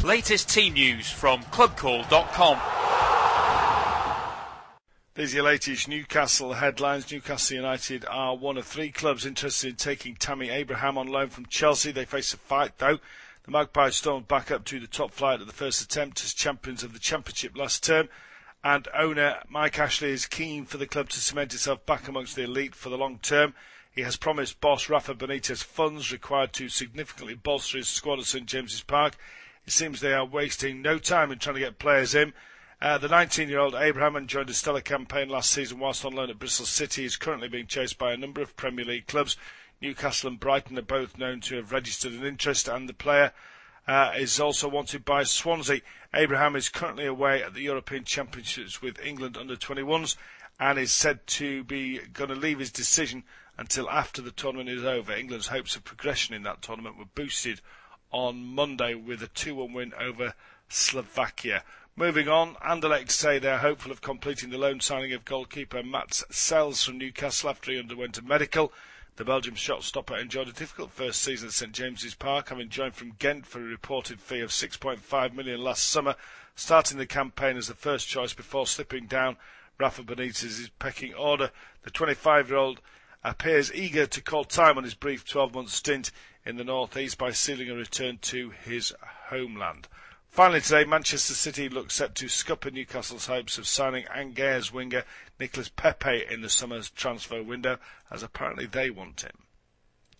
Latest team news from clubcall.com. These are your latest Newcastle headlines. Newcastle United are one of three clubs interested in taking Tammy Abraham on loan from Chelsea. They face a fight, though. The Magpies stormed back up to the top flight at the first attempt as champions of the Championship last term, and owner Mike Ashley is keen for the club to cement itself back amongst the elite for the long term. He has promised boss Rafa Benitez funds required to significantly bolster his squad at St James's Park. It seems they are wasting no time in trying to get players in. The 19-year-old Abraham joined a stellar campaign last season whilst on loan at Bristol City. He is currently being chased by a number of Premier League clubs. Newcastle and Brighton are both known to have registered an interest, and the player is also wanted by Swansea. Abraham is currently away at the European Championships with England under-21s and is said to be going to leave his decision until after the tournament is over. England's hopes of progression in that tournament were boosted on Monday with a 2-1 win over Slovakia. Moving on, Anderlecht say they are hopeful of completing the loan signing of goalkeeper Mats Sells from Newcastle after he underwent a medical. The Belgian shot-stopper enjoyed a difficult first season at St James's Park, having joined from Ghent for a reported fee of £6.5 million last summer, starting the campaign as the first choice before slipping down Rafa Benitez's pecking order. The 25-year-old appears eager to call time on his brief 12-month stint in the North East by sealing a return to his homeland. Finally today, Manchester City looks set to scupper Newcastle's hopes of signing Angers winger Nicolas Pepe in the summer's transfer window, as apparently they want him.